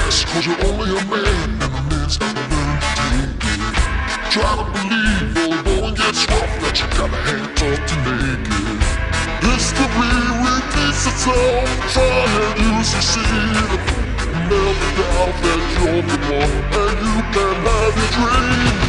rest, cause you're only a man, and a man's got to learn to take it. Try to believe, though the going gets rough, that you gotta hang up to make it. History repeats itself, try and you succeed. Never doubt that you're the one, and you can have your dream.